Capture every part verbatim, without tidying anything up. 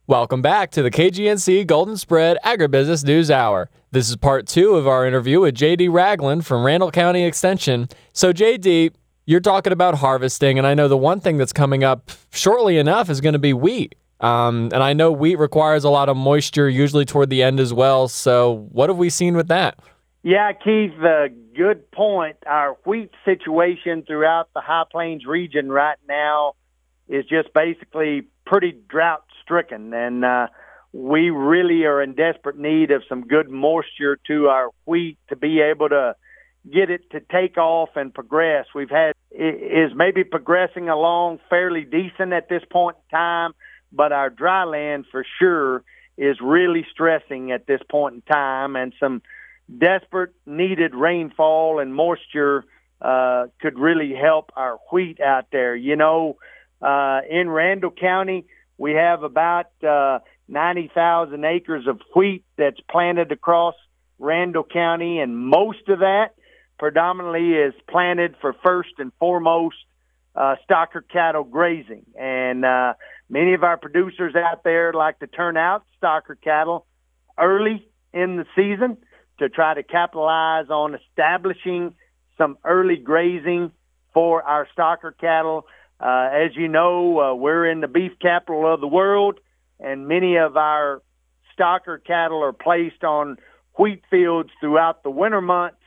Welcome back to the K G N C Golden Spread Agribusiness News Hour. This is part two of our interview with J D Ragland from Randall County Extension. So J D, you're talking about harvesting, and I know the one thing that's coming up shortly enough is going to be wheat. Um, and I know wheat requires a lot of moisture, usually toward the end as well. So what have we seen with that? Yeah, Keith, uh, good point. Our wheat situation throughout the High Plains region right now is just basically pretty drought-stricken, and uh, we really are in desperate need of some good moisture to our wheat to be able to get it to take off and progress. We've had is maybe progressing along fairly decent at this point in time, but our dry land for sure is really stressing at this point in time, and some desperate needed rainfall and moisture uh, could really help our wheat out there. You know, uh, in Randall County, we have about uh, ninety thousand acres of wheat that's planted across Randall County, and most of that predominantly is planted for first and foremost uh, stocker cattle grazing. And uh, many of our producers out there like to turn out stocker cattle early in the season to try to capitalize on establishing some early grazing for our stocker cattle. Uh, as you know, uh, we're in the beef capital of the world, and many of our stocker cattle are placed on wheat fields throughout the winter months,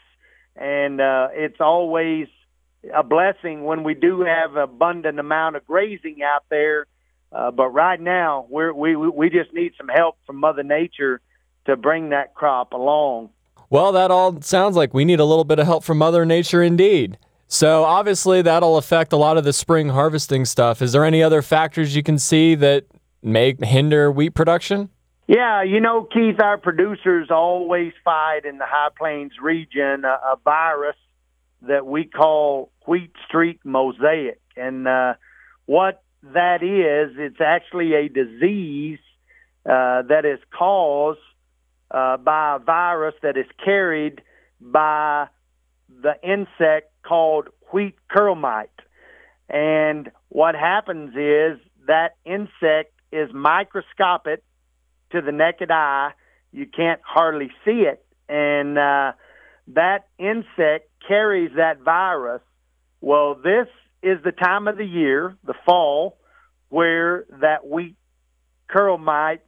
and uh, it's always a blessing when we do have an abundant amount of grazing out there. Uh, but right now, we're, we we just need some help from Mother Nature to bring that crop along. Well, that all sounds like we need a little bit of help from Mother Nature indeed. So obviously that'll affect a lot of the spring harvesting stuff. Is there any other factors you can see that may hinder wheat production? Yeah, you know, Keith, our producers always fight in the High Plains region a, a virus that we call wheat streak mosaic. And uh, what that is, it's actually a disease uh, that is caused Uh, by a virus that is carried by the insect called wheat curl mite. And what happens is that insect is microscopic to the naked eye. You can't hardly see it. And uh, that insect carries that virus. Well, this is the time of the year, the fall, where that wheat curl mite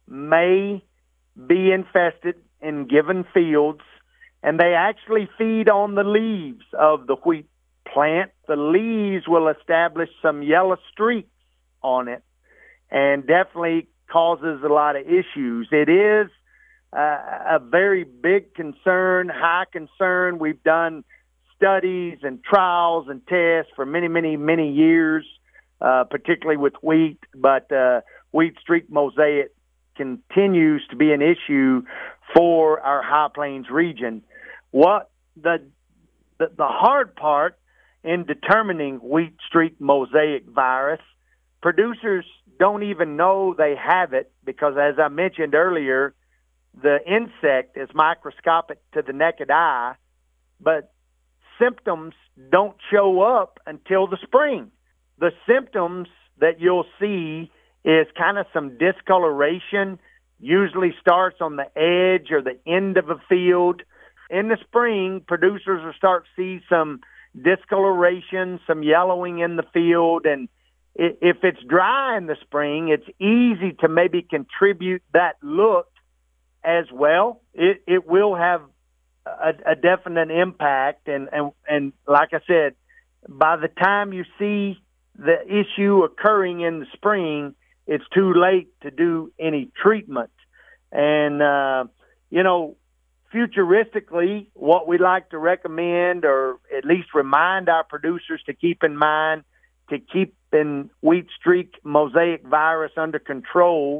may be infested in given fields, and they actually feed on the leaves of the wheat plant. The leaves will establish some yellow streaks on it and definitely causes a lot of issues. It is uh, a very big concern, high concern. We've done studies and trials and tests for many, many, many years, uh, particularly with wheat, but uh, wheat streak mosaic continues to be an issue for our High Plains region. What the, the the hard part in determining wheat streak mosaic virus, producers don't even know they have it because, as I mentioned earlier, the insect is microscopic to the naked eye, but symptoms don't show up until the spring. The symptoms that you'll see is kind of some discoloration, usually starts on the edge or the end of a field. In the spring, producers will start to see some discoloration, some yellowing in the field, and if it's dry in the spring, it's easy to maybe contribute that look as well. It, it will have a, a definite impact, and, and, and like I said, by the time you see the issue occurring in the spring, it's too late to do any treatment. And, uh, you know, futuristically, what we like to recommend or at least remind our producers to keep in mind to keep in wheat streak mosaic virus under control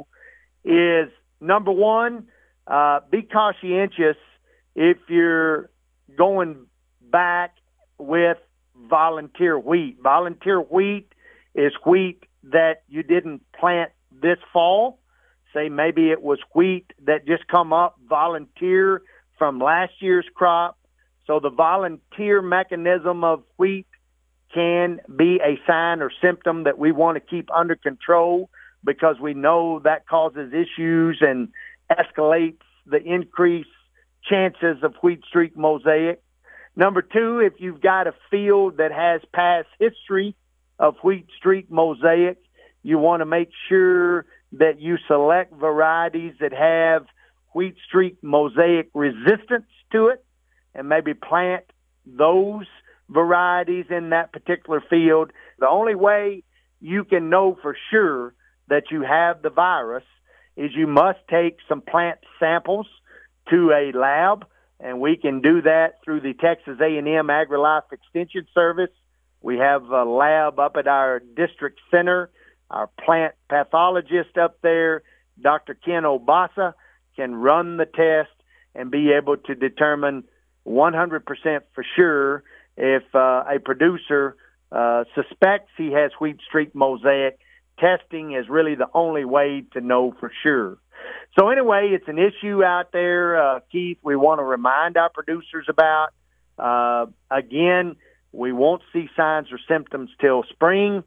is, number one, uh, be conscientious if you're going back with volunteer wheat. Volunteer wheat is wheat that you didn't plant this fall. Say maybe it was wheat that just come up volunteer from last year's crop. So the volunteer mechanism of wheat can be a sign or symptom that we want to keep under control. because we know that causes issues and escalates the increased chances of wheat streak mosaic. Number two, if you've got a field that has past history of wheat streak mosaic, you want to make sure that you select varieties that have wheat streak mosaic resistance to it and maybe plant those varieties in that particular field. The only way you can know for sure that you have the virus is you must take some plant samples to a lab, and we can do that through the Texas A and M AgriLife Extension Service. We have a lab up at our district center. Our plant pathologist up there, Doctor Ken Obasa, can run the test and be able to determine one hundred percent for sure if uh, a producer uh, suspects he has wheat streak mosaic. Testing is really the only way to know for sure. So anyway, it's an issue out there, uh, Keith, we want to remind our producers about. Uh, again, we won't see signs or symptoms till spring,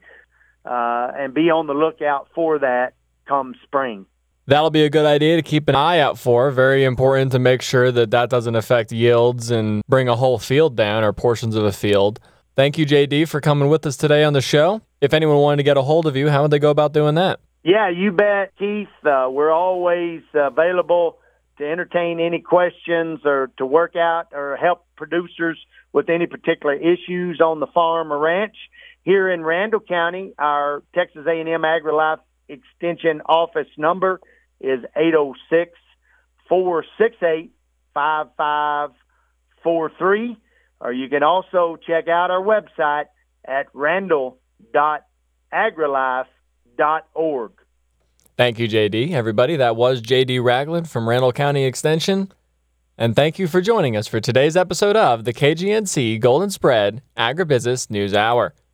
uh, and be on the lookout for that come spring. That'll be a good idea to keep an eye out for. Very important to make sure that that doesn't affect yields and bring a whole field down or portions of a field. Thank you, J D, for coming with us today on the show. If anyone wanted to get a hold of you, how would they go about doing that? Yeah, you bet, Keith. Uh, we're always available to entertain any questions or to work out or help producers with any particular issues on the farm or ranch. Here in Randall County, our Texas A and M AgriLife Extension office number is eight oh six, four six eight, five five four three, or you can also check out our website at randall dot agrilife dot org. Thank you, J D. Everybody, that was J D Ragland from Randall County Extension. And thank you for joining us for today's episode of the K G N C Golden Spread Agribusiness News Hour.